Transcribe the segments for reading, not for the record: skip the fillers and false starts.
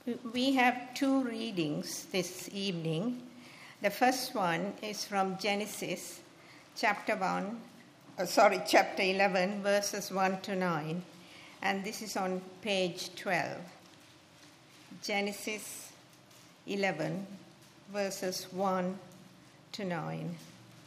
We have two readings this evening. The first one is from Genesis chapter 11, verses 1 to 9. And this is on page 12. Genesis 11, verses 1 to 9.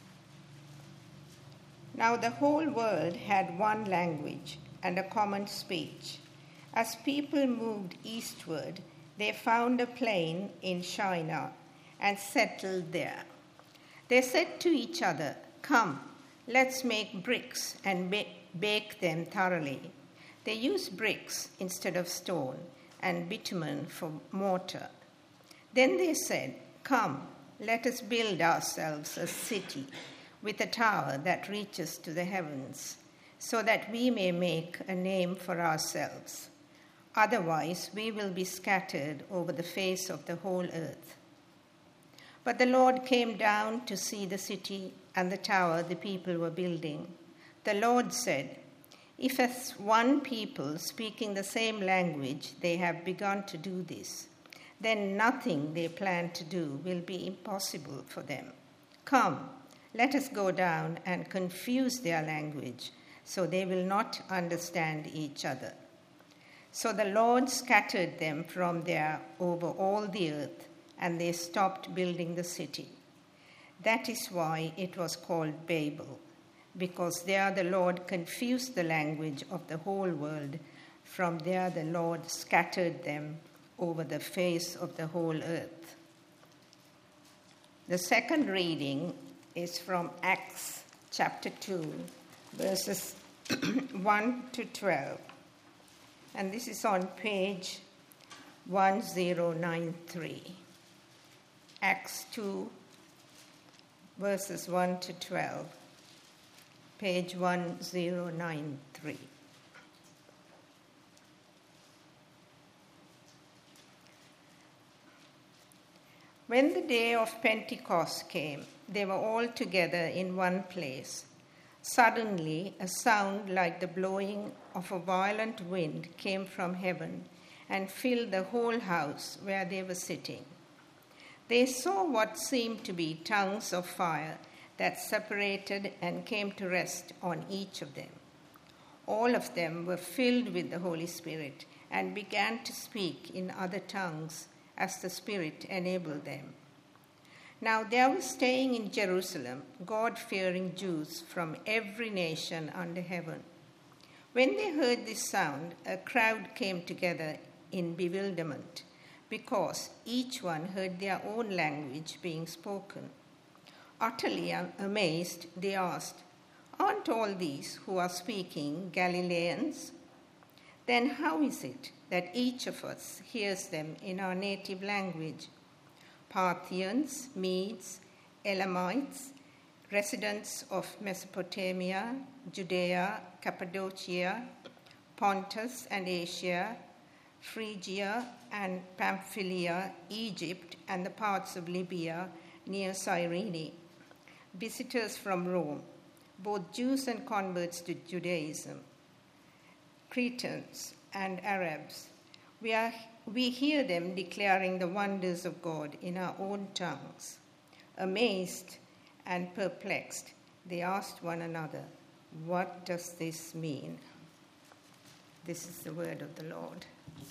Now the whole world had one language and a common speech. As people moved eastward, they found a plain in Shinar and settled there. They said to each other, "Come, let's make bricks and bake them thoroughly." They used bricks instead of stone and bitumen for mortar. Then they said, "Come, let us build ourselves a city with a tower that reaches to the heavens, so that we may make a name for ourselves. Otherwise, we will be scattered over the face of the whole earth." But the Lord came down to see the city and the tower the people were building. The Lord said, "If as one people speaking the same language they have begun to do this, then nothing they plan to do will be impossible for them. Come, let us go down and confuse their language, so they will not understand each other." So the Lord scattered them from there over all the earth, and they stopped building the city. That is why it was called Babel, because there the Lord confused the language of the whole world. From there the Lord scattered them over the face of the whole earth. The second reading is from Acts chapter 2, verses 1 to 12. And this is on page 1093. Acts 2, verses 1 to 12, page 1093. When the day of Pentecost came, they were all together in one place. Suddenly, a sound like the blowing of a violent wind came from heaven and filled the whole house where they were sitting. They saw what seemed to be tongues of fire that separated and came to rest on each of them. All of them were filled with the Holy Spirit and began to speak in other tongues as the Spirit enabled them. Now there were staying in Jerusalem God-fearing Jews from every nation under heaven. When they heard this sound, a crowd came together in bewilderment, because each one heard their own language being spoken. Utterly amazed, they asked, "Aren't all these who are speaking Galileans? Then how is it that each of us hears them in our native language? Parthians, Medes, Elamites, residents of Mesopotamia, Judea, Cappadocia, Pontus and Asia, Phrygia and Pamphylia, Egypt and the parts of Libya near Cyrene, visitors from Rome, both Jews and converts to Judaism, Cretans and Arabs. We hear them declaring the wonders of God in our own tongues." Amazed and perplexed, they asked one another, "What does this mean?" This is the word of the Lord.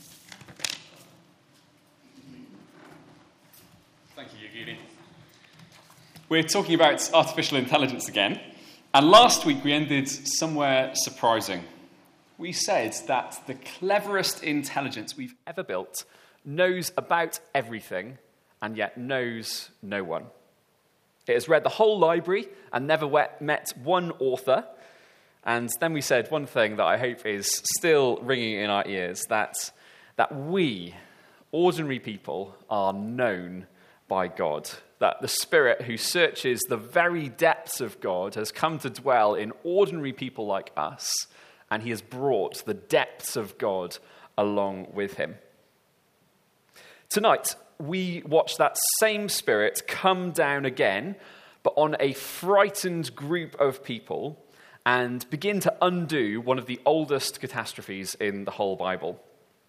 Thank you, Yogini. We're talking about artificial intelligence again, and last week we ended somewhere surprising. We said that the cleverest intelligence we've ever built knows about everything and yet knows no one. It has read the whole library and never met one author. And then we said one thing that I hope is still ringing in our ears, that we, ordinary people, are known by God. That the Spirit who searches the very depths of God has come to dwell in ordinary people like us, and he has brought the depths of God along with him. Tonight, we watch that same Spirit come down again, but on a frightened group of people, and begin to undo one of the oldest catastrophes in the whole Bible.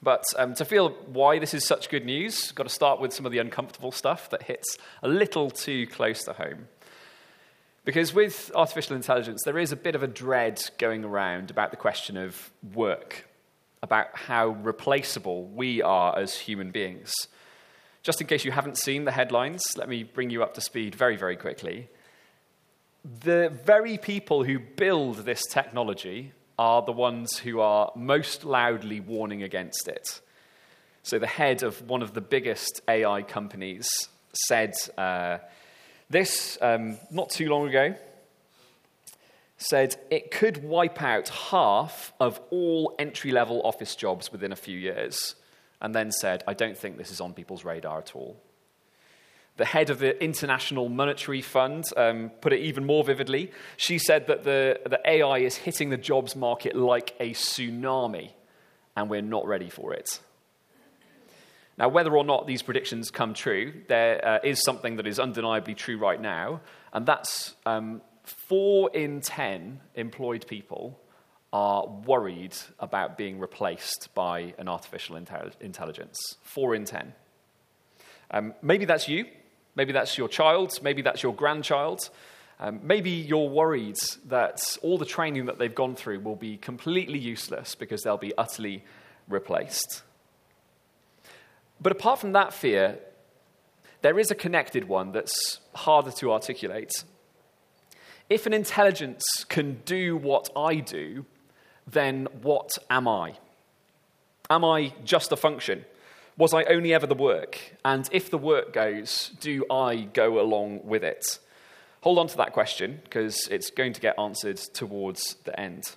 But to feel why this is such good news, got to start with some of the uncomfortable stuff that hits a little too close to home. Because with artificial intelligence, there is a bit of a dread going around about the question of work, about how replaceable we are as human beings. Just in case you haven't seen the headlines, let me bring you up to speed very, very quickly. The very people who build this technology are the ones who are most loudly warning against it. So the head of one of the biggest AI companies said this not too long ago, said it could wipe out half of all entry-level office jobs within a few years, and then said, I don't think this is on people's radar at all. The head of the International Monetary Fund put it even more vividly. She said that the AI is hitting the jobs market like a tsunami, and we're not ready for it. Now, whether or not these predictions come true, there is something that is undeniably true right now, and that's 4 in 10 employed people are worried about being replaced by an artificial intelligence. 4 in 10. Maybe that's you. Maybe that's your child. Maybe that's your grandchild. Maybe you're worried that all the training that they've gone through will be completely useless because they'll be utterly replaced. But apart from that fear, there is a connected one that's harder to articulate. If an intelligence can do what I do, then what am I? Am I just a function? Was I only ever the work? And if the work goes, do I go along with it? Hold on to that question, because it's going to get answered towards the end.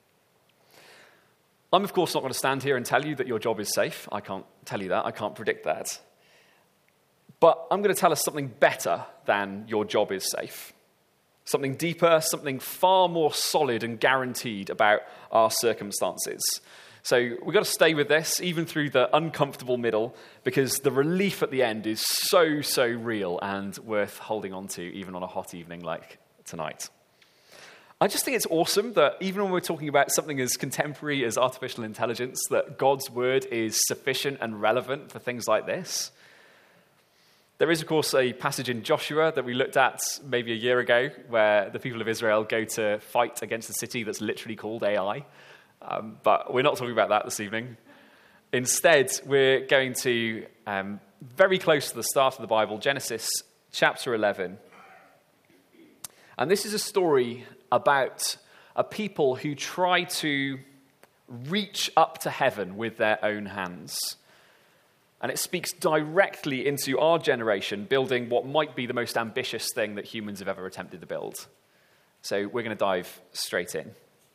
I'm, of course, not going to stand here and tell you that your job is safe. I can't tell you that. I can't predict that. But I'm going to tell us something better than your job is safe. Something deeper, something far more solid and guaranteed about our circumstances. So we've got to stay with this, even through the uncomfortable middle, because the relief at the end is so, so real and worth holding on to, even on a hot evening like tonight. I just think it's awesome that even when we're talking about something as contemporary as artificial intelligence, that God's word is sufficient and relevant for things like this. There is, of course, a passage in Joshua that we looked at maybe a year ago where the people of Israel go to fight against a city that's literally called AI. But we're not talking about that this evening. Instead, we're going to very close to the start of the Bible, Genesis chapter 11. And this is a story about a people who try to reach up to heaven with their own hands. And it speaks directly into our generation, building what might be the most ambitious thing that humans have ever attempted to build. So we're going to dive straight in.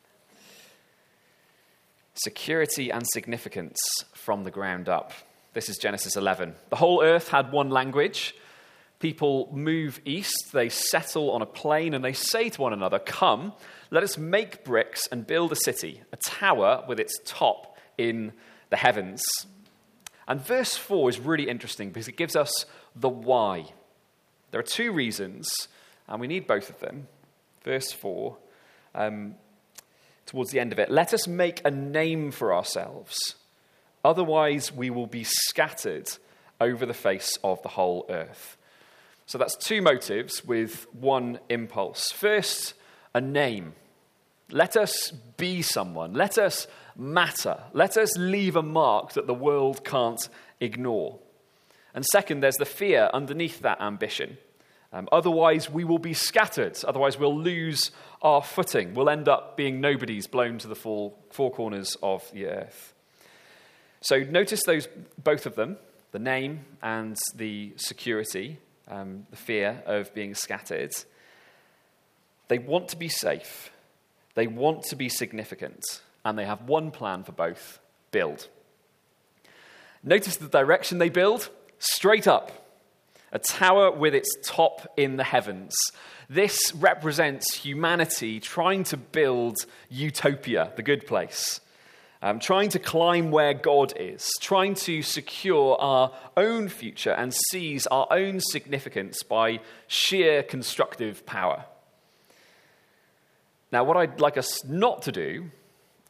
Security and significance from the ground up. This is Genesis 11. The whole earth had one language. People move east, they settle on a plain, and they say to one another, "Come, let us make bricks and build a city, a tower with its top in the heavens." And verse 4 is really interesting because it gives us the why. There are 2 reasons, and we need both of them. Verse 4, towards the end of it, "Let us make a name for ourselves, otherwise we will be scattered over the face of the whole earth." So that's 2 motives with 1 impulse. First, a name. Let us be someone. Let us matter. Let us leave a mark that the world can't ignore. And second, there's the fear underneath that ambition. Otherwise, we will be scattered. Otherwise, we'll lose our footing. We'll end up being nobodies blown to the 4 corners of the earth. So notice those, both of them, the name and the security, the fear of being scattered. They want to be safe. They want to be significant. And they have one plan for both: build. Notice the direction they build: straight up. A tower with its top in the heavens. This represents humanity trying to build utopia, the good place. Trying to climb where God is. Trying to secure our own future and seize our own significance by sheer constructive power. Now, what I'd like us not to do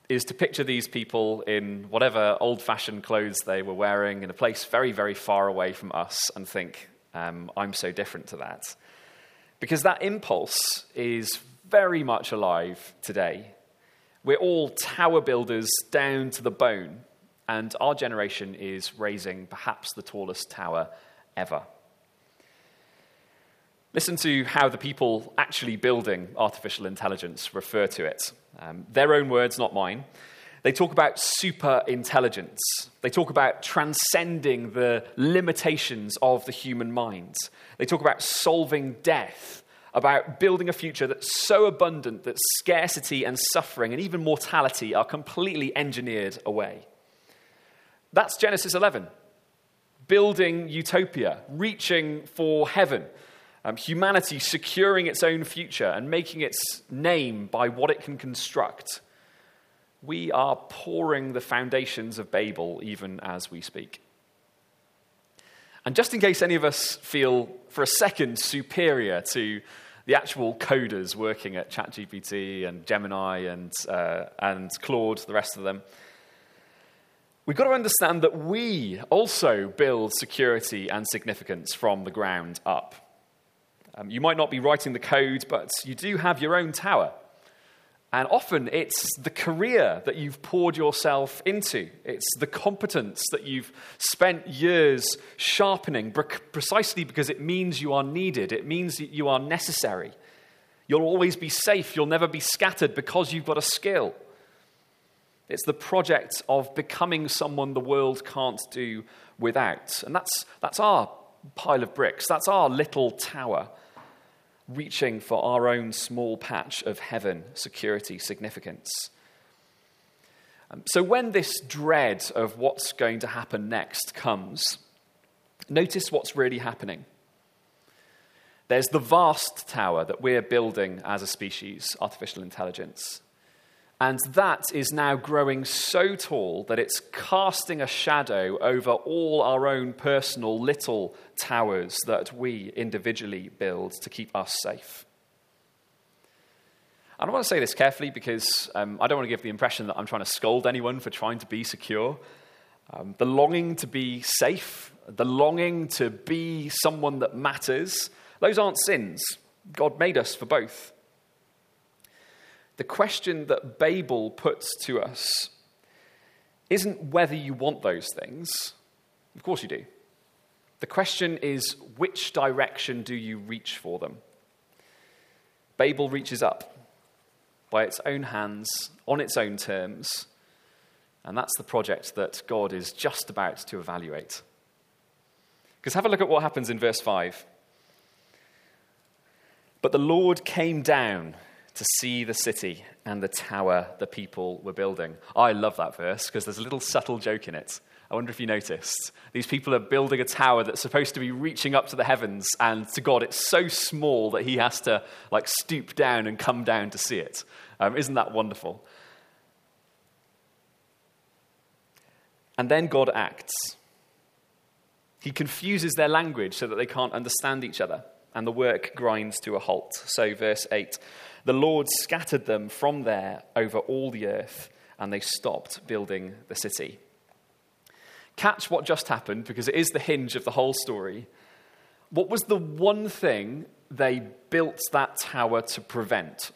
is to picture these people in whatever old-fashioned clothes they were wearing in a place very, very far away from us and think, I'm so different to that. Because that impulse is very much alive today. We're all tower builders down to the bone, and our generation is raising perhaps the tallest tower ever. Listen to how the people actually building artificial intelligence refer to it. Their own words, not mine. They talk about super intelligence. They talk about transcending the limitations of the human mind. They talk about solving death, about building a future that's so abundant that scarcity and suffering and even mortality are completely engineered away. That's Genesis 11. Building utopia, reaching for heaven. Humanity securing its own future and making its name by what it can construct. We are pouring the foundations of Babel even as we speak. And just in case any of us feel for a second superior to the actual coders working at ChatGPT and Gemini and Claude, the rest of them, we've got to understand that we also build security and significance from the ground up. You might not be writing the code, but you do have your own tower. And often it's the career that you've poured yourself into. It's the competence that you've spent years sharpening precisely because it means you are needed. It means that you are necessary. You'll always be safe. You'll never be scattered because you've got a skill. It's the project of becoming someone the world can't do without. And that's our pile of bricks. That's our little tower, reaching for our own small patch of heaven, security, significance. So when this dread of what's going to happen next comes, notice what's really happening. There's the vast tower that we're building as a species, artificial intelligence. And that is now growing so tall that it's casting a shadow over all our own personal little towers that we individually build to keep us safe. And I want to say this carefully because I don't want to give the impression that I'm trying to scold anyone for trying to be secure. The longing to be safe, the longing to be someone that matters, those aren't sins. God made us for both. The question that Babel puts to us isn't whether you want those things. Of course you do. The question is, which direction do you reach for them? Babel reaches up by its own hands, on its own terms, and that's the project that God is just about to evaluate. Because have a look at what happens in verse 5. But the Lord came down to see the city and the tower the people were building. I love that verse because there's a little subtle joke in it. I wonder if you noticed. These people are building a tower that's supposed to be reaching up to the heavens, and to God it's so small that he has to stoop down and come down to see it. Isn't that wonderful? And then God acts. He confuses their language so that they can't understand each other, and the work grinds to a halt. So verse 8, the Lord scattered them from there over all the earth, and they stopped building the city. Catch what just happened, because it is the hinge of the whole story. What was the one thing they built that tower to prevent?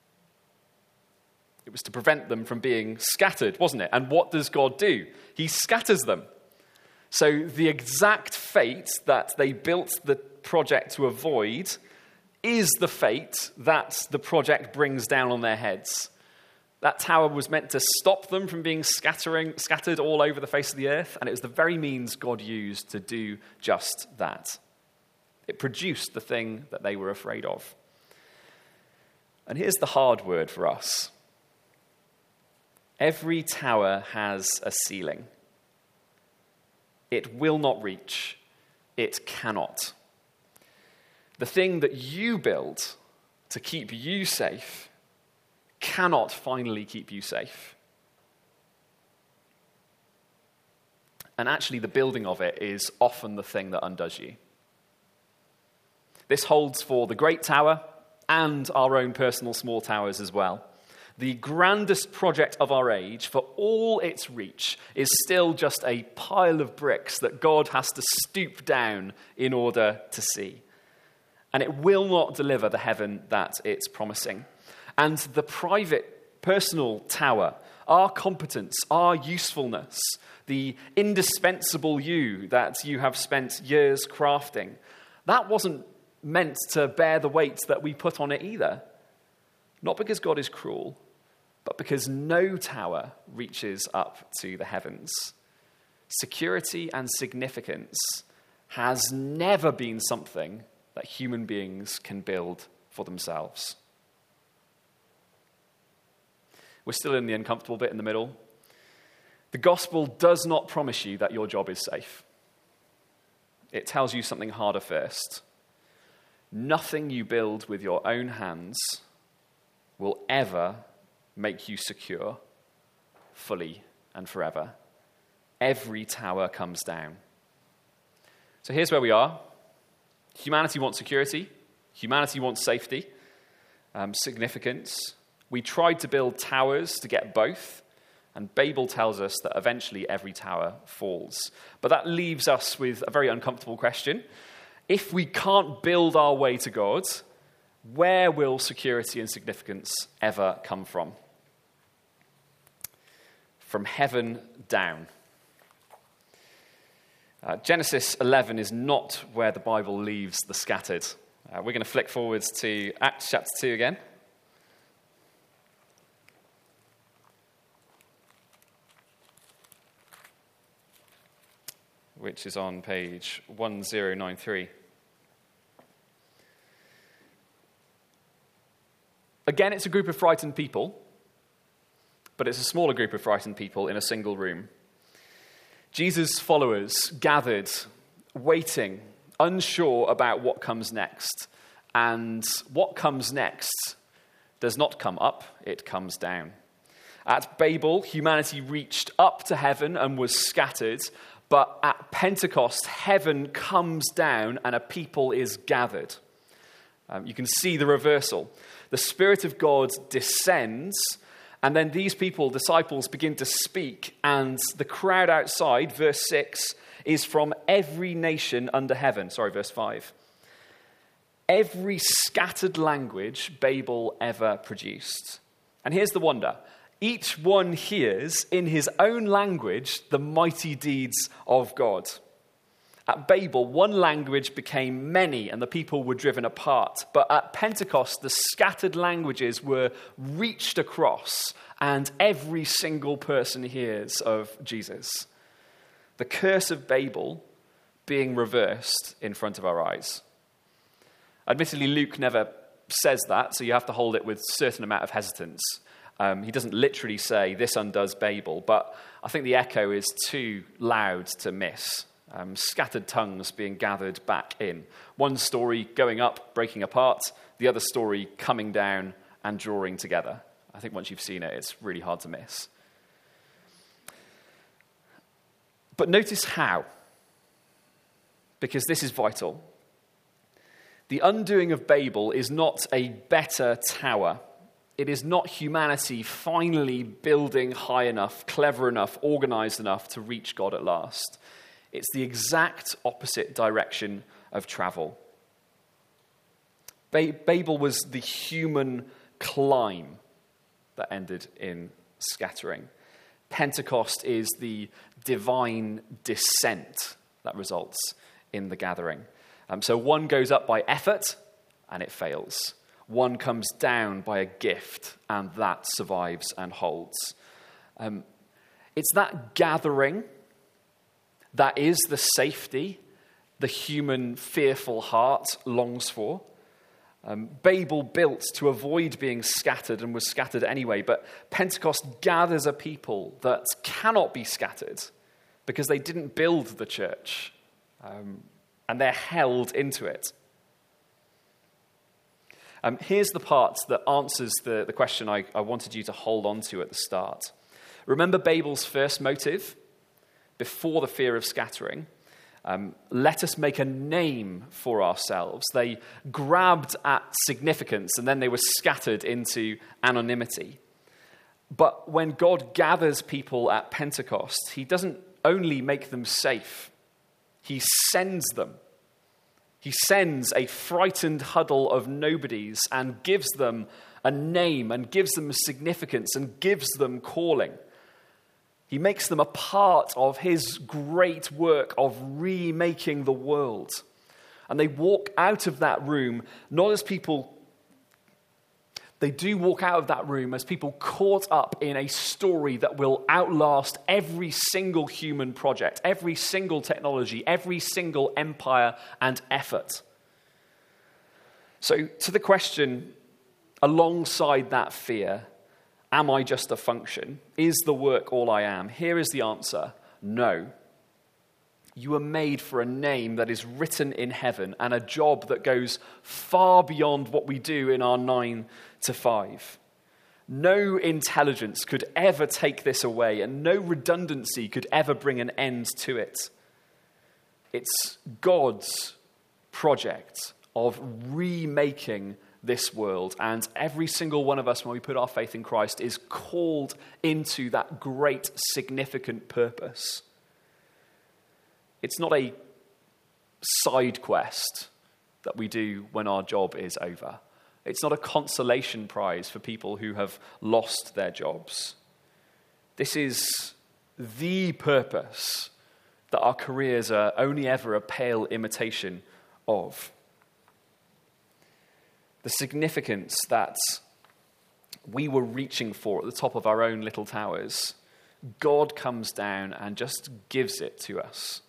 It was to prevent them from being scattered, wasn't it? And what does God do? He scatters them. So the exact fate that they built the project to avoid is the fate that the project brings down on their heads. That tower was meant to stop them from being scattered all over the face of the earth, and it was the very means God used to do just that. It produced the thing that they were afraid of. And here's the hard word for us. Every tower has a ceiling. It will not reach. It cannot. The thing that you build to keep you safe cannot finally keep you safe. And actually, the building of it is often the thing that undoes you. This holds for the great tower and our own personal small towers as well. the grandest project of our age, for all its reach, is still just a pile of bricks that God has to stoop down in order to see. And it will not deliver the heaven that it's promising. And the private, personal tower, our competence, our usefulness, the indispensable you that you have spent years crafting, that wasn't meant to bear the weight that we put on it either. Not because God is cruel, but because no tower reaches up to the heavens. Security and significance has never been something that human beings can build for themselves. We're still in the uncomfortable bit in the middle. The gospel does not promise you that your job is safe. It tells you something harder first. Nothing you build with your own hands will ever make you secure fully and forever. Every tower comes down. So here's where we are. Humanity wants security. Humanity wants safety, significance. We tried to build towers to get both, and Babel tells us that eventually every tower falls. But that leaves us with a very uncomfortable question. If we can't build our way to God, where will security and significance ever come from? From heaven down. Genesis 11 is not where the Bible leaves the scattered. We're going to flick forwards to Acts chapter 2 again. Which is on page 1093. Again, it's a group of frightened people, but it's a smaller group of frightened people in a single room. Jesus' followers gathered, waiting, unsure about what comes next. And what comes next does not come up, it comes down. At Babel, humanity reached up to heaven and was scattered, but at Pentecost, heaven comes down and a people is gathered. You can see the reversal. The Spirit of God descends, and then these people, disciples, begin to speak, and the crowd outside, verse 6, is from every nation under heaven. Sorry, verse 5. Every scattered language Babel ever produced. And here's the wonder. Each one hears in his own language the mighty deeds of God. At Babel, one language became many and the people were driven apart. But at Pentecost, the scattered languages were reached across and every single person hears of Jesus. The curse of Babel being reversed in front of our eyes. Admittedly, Luke never says that, so you have to hold it with a certain amount of hesitance. He doesn't literally say, this undoes Babel, but I think the echo is too loud to miss. Scattered tongues being gathered back in. One story going up, breaking apart, the other story coming down and drawing together. I think once you've seen it, it's really hard to miss. But notice how, because this is vital. The undoing of Babel is not a better tower. It is not humanity finally building high enough, clever enough, organized enough to reach God at last. It's the exact opposite direction of travel. Babel was the human climb that ended in scattering. Pentecost is the divine descent that results in the gathering. So one goes up by effort, and it fails. One comes down by a gift, and that survives and holds. It's that gathering that is the safety the human fearful heart longs for. Babel built to avoid being scattered and was scattered anyway, but Pentecost gathers a people that cannot be scattered because they didn't build the church, and they're held into it. Here's the part that answers the question I wanted you to hold on to at the start. Remember Babel's first motive before the fear of scattering? Let us make a name for ourselves. They grabbed at significance and then they were scattered into anonymity. But when God gathers people at Pentecost, he doesn't only make them safe, he sends them. He sends a frightened huddle of nobodies and gives them a name and gives them significance and gives them calling. He makes them a part of his great work of remaking the world. And they walk out of that room not as people... They do walk out of that room as people caught up in a story that will outlast every single human project, every single technology, every single empire and effort. So to the question, alongside that fear, am I just a function? Is the work all I am? Here is the answer: no. You are made for a name that is written in heaven and a job that goes far beyond what we do in our 9 to 5. No intelligence could ever take this away, and no redundancy could ever bring an end to it. It's God's project of remaking this world, and every single one of us, when we put our faith in Christ, is called into that great, significant purpose. It's not a side quest that we do when our job is over. It's not a consolation prize for people who have lost their jobs. This is the purpose that our careers are only ever a pale imitation of. The significance that we were reaching for at the top of our own little towers, God comes down and just gives it to us.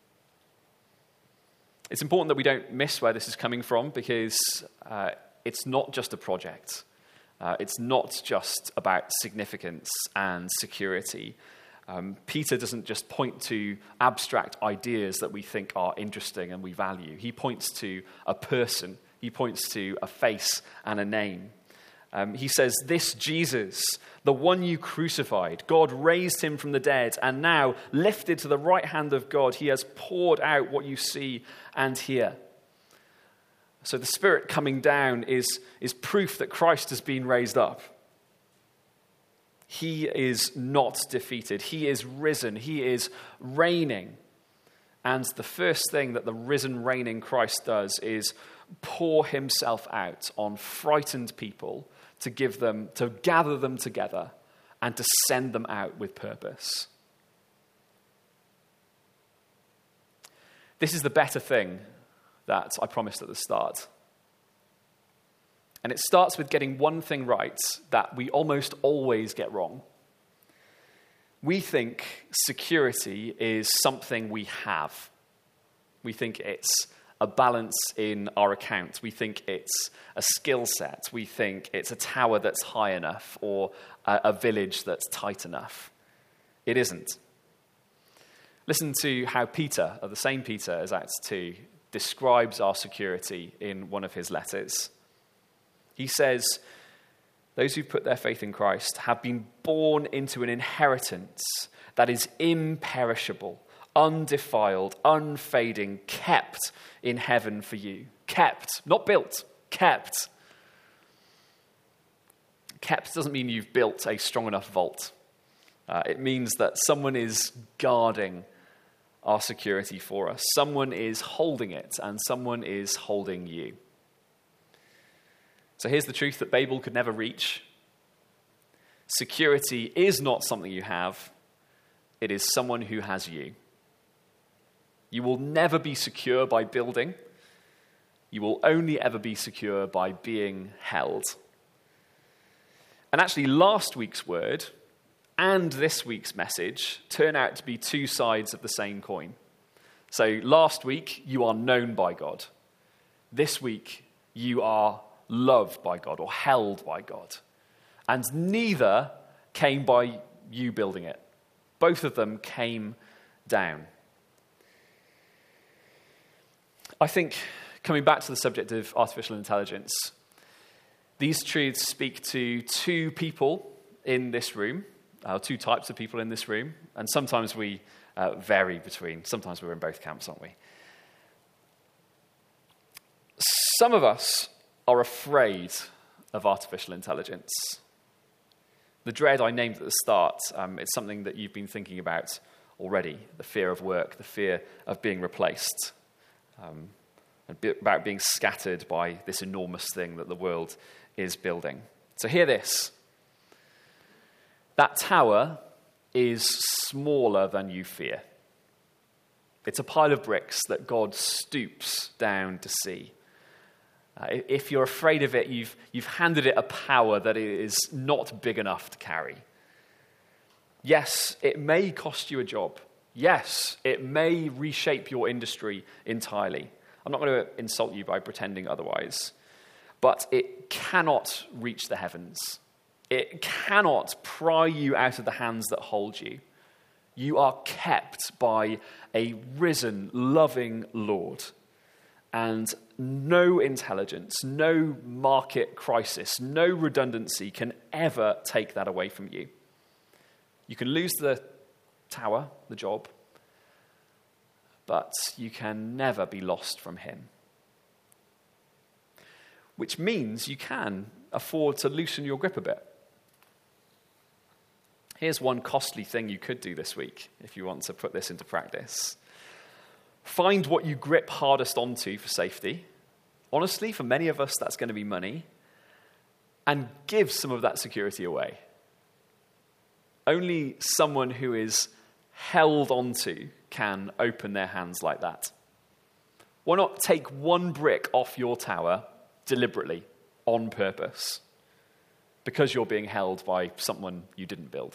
It's important that we don't miss where this is coming from, because it's not just a project. It's not just about significance and security. Peter doesn't just point to abstract ideas that we think are interesting and we value. He points to a person. He points to a face and a name. He says, "This Jesus, the one you crucified, God raised him from the dead, and now, lifted to the right hand of God, he has poured out what you see and hear." So the Spirit coming down is proof that Christ has been raised up. He is not defeated. He is risen. He is reigning. And the first thing that the risen, reigning Christ does is pour himself out on frightened people to gather them together and to send them out with purpose. This is the better thing that I promised at the start. And it starts with getting one thing right that we almost always get wrong. We think security is something we have. We think it's a balance in our account. We think it's a skill set. We think it's a tower that's high enough or a village that's tight enough. It isn't. Listen to how Peter, the same Peter as Acts 2, describes our security in one of his letters. He says, "Those who put their faith in Christ have been born into an inheritance that is imperishable, undefiled, unfading, kept in heaven for you." Kept, not built, kept. Kept doesn't mean you've built a strong enough vault. It means that someone is guarding our security for us. Someone is holding it, and someone is holding you. So here's the truth that Babel could never reach. Security is not something you have. It is someone who has you. You will never be secure by building. You will only ever be secure by being held. And actually, last week's word and this week's message turn out to be two sides of the same coin. So last week, you are known by God. This week, you are loved by God or held by God. And neither came by you building it. Both of them came down. I think, coming back to the subject of artificial intelligence, these truths speak to two people in this room, two types of people in this room, and sometimes we vary between, sometimes we're in both camps, aren't we? Some of us are afraid of artificial intelligence. The dread I named at the start, it's something that you've been thinking about already. The fear of work, the fear of being replaced, about being scattered by this enormous thing that the world is building. So hear this. That tower is smaller than you fear. It's a pile of bricks that God stoops down to see. If you're afraid of it, you've handed it a power that it is not big enough to carry. Yes, it may cost you a job. Yes, it may reshape your industry entirely. I'm not going to insult you by pretending otherwise. But it cannot reach the heavens. It cannot pry you out of the hands that hold you. You are kept by a risen, loving Lord. And no intelligence, no market crisis, no redundancy can ever take that away from you. You can lose the tower, the job, but you can never be lost from him. Which means you can afford to loosen your grip a bit. Here's one costly thing you could do this week if you want to put this into practice. Find what you grip hardest onto for safety. Honestly, for many of us, that's going to be money. And give some of that security away. Only someone who is held onto can open their hands like that. Why not take one brick off your tower deliberately, on purpose, because you're being held by someone you didn't build?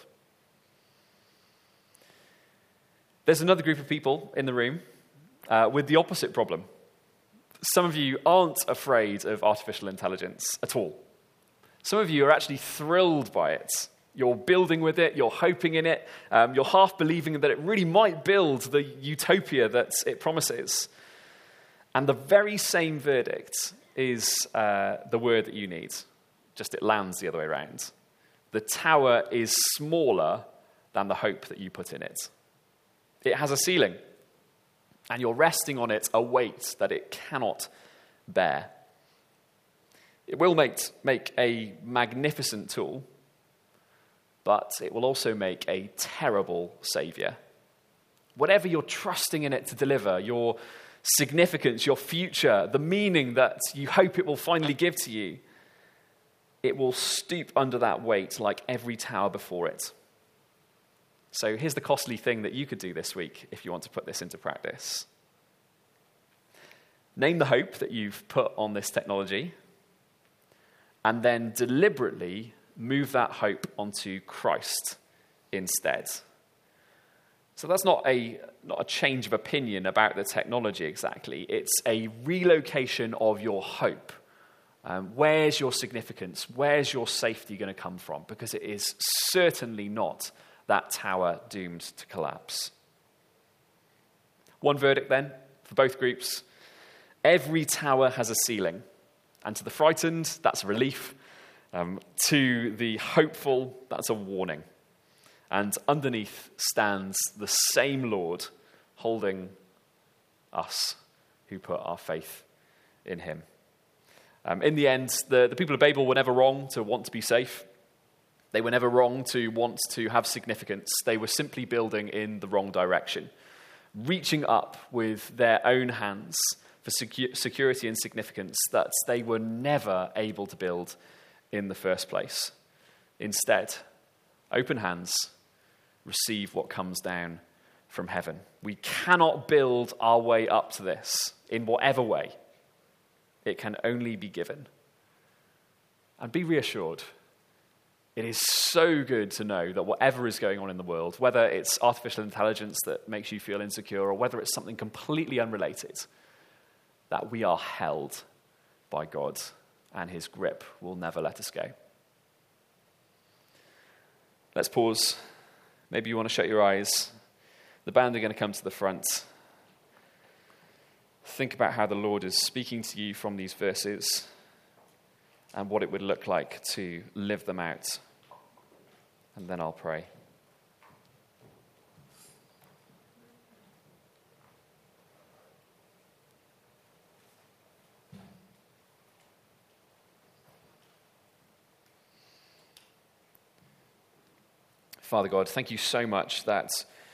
There's another group of people in the room with the opposite problem. Some of you aren't afraid of artificial intelligence at all. Some of you are actually thrilled by it. You're building with it, you're hoping in it, you're half believing that it really might build the utopia that it promises. And the very same verdict is the word that you need. Just it lands the other way around. The tower is smaller than the hope that you put in it. It has a ceiling, and you're resting on it a weight that it cannot bear. It will make a magnificent tool, but it will also make a terrible savior. Whatever you're trusting in it to deliver, your significance, your future, the meaning that you hope it will finally give to you, it will stoop under that weight like every tower before it. So here's the costly thing that you could do this week if you want to put this into practice. Name the hope that you've put on this technology, and then deliberately move that hope onto Christ instead. So that's not a change of opinion about the technology exactly. It's a relocation of your hope. Where's your significance? Where's your safety going to come from? Because it is certainly not that tower doomed to collapse. One verdict then for both groups. Every tower has a ceiling. And to the frightened, that's a relief. To the hopeful, that's a warning. And underneath stands the same Lord holding us who put our faith in him. In the end, the people of Babel were never wrong to want to be safe. They were never wrong to want to have significance. They were simply building in the wrong direction, reaching up with their own hands for security and significance that they were never able to build in the first place. Instead, open hands, receive what comes down from heaven. We cannot build our way up to this in whatever way. It can only be given. And be reassured. It is so good to know that whatever is going on in the world, whether it's artificial intelligence that makes you feel insecure or whether it's something completely unrelated, that we are held by God and his grip will never let us go. Let's pause. Maybe you want to shut your eyes. The band are going to come to the front. Think about how the Lord is speaking to you from these verses and what it would look like to live them out. And then I'll pray. Father God, thank you so much that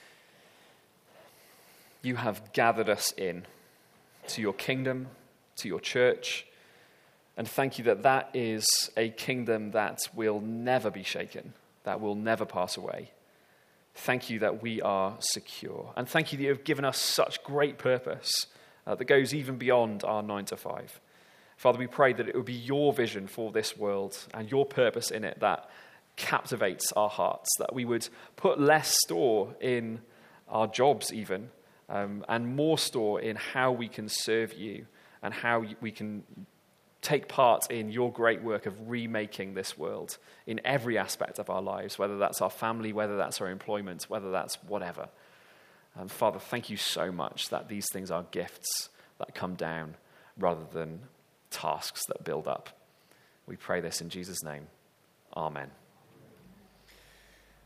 you have gathered us in to your kingdom, to your church, and thank you that that is a kingdom that will never be shaken, that will never pass away. Thank you that we are secure, and thank you that you have given us such great purpose that goes even beyond our 9 to 5. Father, we pray that it would be your vision for this world and your purpose in it that captivates our hearts, that we would put less store in our jobs even, and more store in how we can serve you and how we can take part in your great work of remaking this world in every aspect of our lives, whether that's our family, whether that's our employment, whether that's whatever. Father, thank you so much that these things are gifts that come down rather than tasks that build up. We pray this in Jesus' name. Amen.